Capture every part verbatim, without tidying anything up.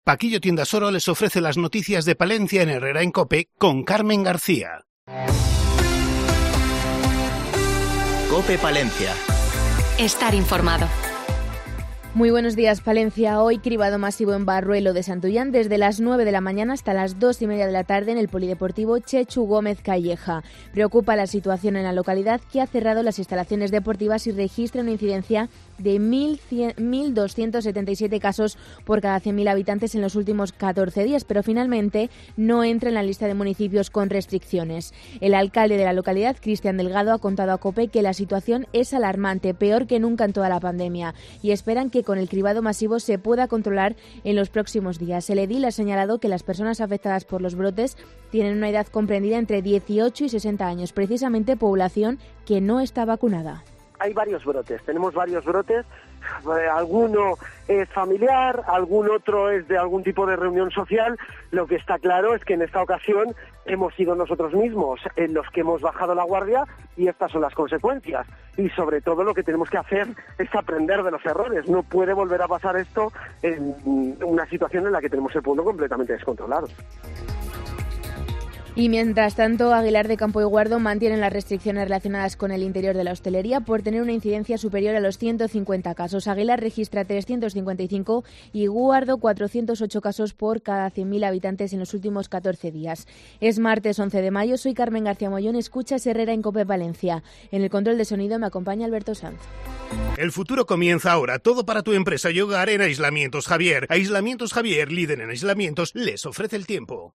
Paquillo Tiendas Oro les ofrece las noticias de Palencia en Herrera en COPE con Carmen García. COPE Palencia. Estar informado. Muy buenos días, Palencia. Hoy cribado masivo en Barruelo de Santullán desde las nueve de la mañana hasta las dos y media de la tarde en el polideportivo Chechu Gómez Calleja. Preocupa la situación en la localidad, que ha cerrado las instalaciones deportivas y registra una incidencia de mil doscientos setenta y siete casos por cada cien mil habitantes en los últimos catorce días, pero finalmente no entra en la lista de municipios con restricciones. El alcalde de la localidad, Cristian Delgado, ha contado a COPE que la situación es alarmante, peor que nunca en toda la pandemia, y esperan que con el cribado masivo se pueda controlar en los próximos días. El edil ha señalado que las personas afectadas por los brotes tienen una edad comprendida entre dieciocho y sesenta años, precisamente población que no está vacunada. Hay varios brotes, tenemos varios brotes, alguno es familiar, algún otro es de algún tipo de reunión social. Lo que está claro es que en esta ocasión hemos sido nosotros mismos en los que hemos bajado la guardia y estas son las consecuencias. Y sobre todo lo que tenemos que hacer es aprender de los errores. No puede volver a pasar esto en una situación en la que tenemos el pueblo completamente descontrolado. Y mientras tanto, Aguilar de Campo y Guardo mantienen las restricciones relacionadas con el interior de la hostelería por tener una incidencia superior a los ciento cincuenta casos. Aguilar registra trescientos cincuenta y cinco y Guardo cuatrocientos ocho casos por cada cien mil habitantes en los últimos catorce días. Es martes once de mayo, soy Carmen García Mollón, escuchas Herrera en COPE Palencia. En el control de sonido me acompaña Alberto Sanz. El futuro comienza ahora, todo para tu empresa y hogar en Aislamientos Javier. Aislamientos Javier, líder en aislamientos, les ofrece el tiempo.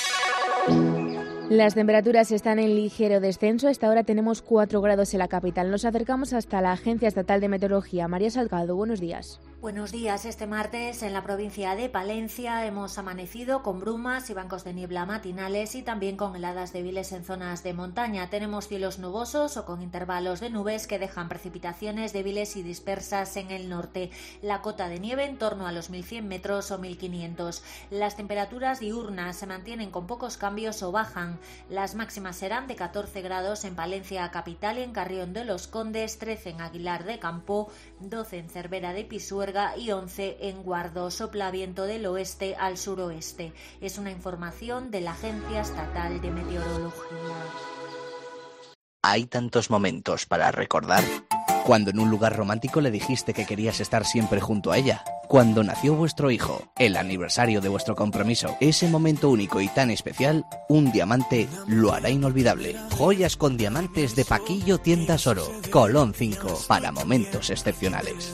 Las temperaturas están en ligero descenso. A esta hora tenemos cuatro grados en la capital. Nos acercamos hasta la Agencia Estatal de Meteorología. María Salgado, buenos días. Buenos días. Este martes en la provincia de Palencia hemos amanecido con brumas y bancos de niebla matinales y también con heladas débiles en zonas de montaña. Tenemos cielos nubosos o con intervalos de nubes que dejan precipitaciones débiles y dispersas en el norte. La cota de nieve en torno a los mil cien metros o mil quinientos. Las temperaturas diurnas se mantienen con pocos cambios o bajan. Las máximas serán de catorce grados en Palencia capital y en Carrión de los Condes, trece en Aguilar de Campo, doce en Cervera de Pisuerga y once en Guardo. Sopla viento del oeste al suroeste. Es una información de la Agencia Estatal de Meteorología. Hay tantos momentos para recordar. Cuando en un lugar romántico le dijiste que querías estar siempre junto a ella. Cuando nació vuestro hijo, el aniversario de vuestro compromiso. Ese momento único y tan especial, un diamante lo hará inolvidable. Joyas con diamantes de Paquillo Tiendas Oro. Colón cinco, para momentos excepcionales.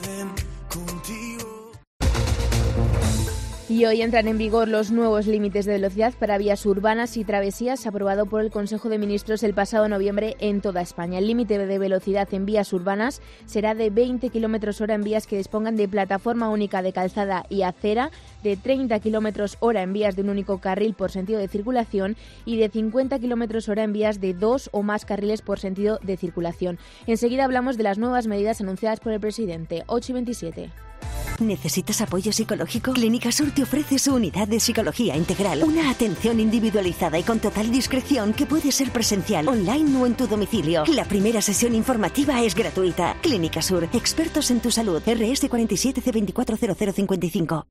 Y hoy entran en vigor los nuevos límites de velocidad para vías urbanas y travesías, aprobado por el Consejo de Ministros el pasado noviembre en toda España. El límite de velocidad en vías urbanas será de veinte kilómetros hora en vías que dispongan de plataforma única de calzada y acera, de treinta kilómetros hora en vías de un único carril por sentido de circulación y de cincuenta kilómetros hora en vías de dos o más carriles por sentido de circulación. Enseguida hablamos de las nuevas medidas anunciadas por el presidente. ocho y veintisiete. ¿Necesitas apoyo psicológico? Clínica Sur te ofrece su unidad de psicología integral. Una atención individualizada y con total discreción que puede ser presencial, online o en tu domicilio. La primera sesión informativa es gratuita. Clínica Sur, expertos en tu salud. R S cuarenta y siete C veinticuatro cero cero cincuenta y cinco.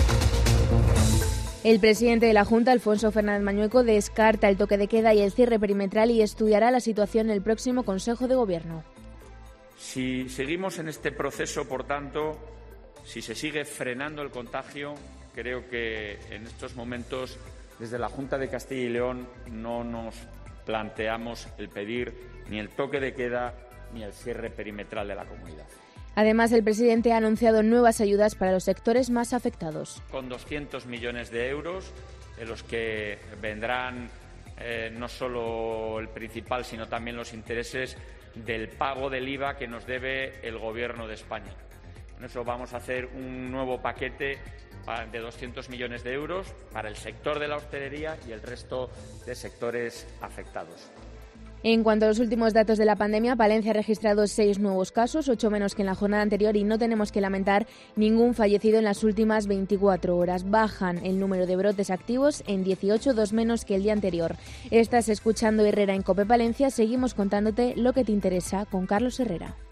El presidente de la Junta, Alfonso Fernández Mañueco, descarta el toque de queda y el cierre perimetral y estudiará la situación en el próximo Consejo de Gobierno. Si seguimos en este proceso, por tanto, si se sigue frenando el contagio, creo que en estos momentos, desde la Junta de Castilla y León, no nos planteamos el pedir ni el toque de queda ni el cierre perimetral de la comunidad. Además, el presidente ha anunciado nuevas ayudas para los sectores más afectados. Con doscientos millones de euros, de los que vendrán eh, no solo el principal, sino también los intereses del pago del I V A que nos debe el Gobierno de España. Con eso vamos a hacer un nuevo paquete de doscientos millones de euros para el sector de la hostelería y el resto de sectores afectados. En cuanto a los últimos datos de la pandemia, Palencia ha registrado seis nuevos casos, ocho menos que en la jornada anterior, y no tenemos que lamentar ningún fallecido en las últimas veinticuatro horas. Bajan el número de brotes activos en dieciocho, dos menos que el día anterior. Estás escuchando Herrera en COPE Palencia. Seguimos contándote lo que te interesa con Carlos Herrera.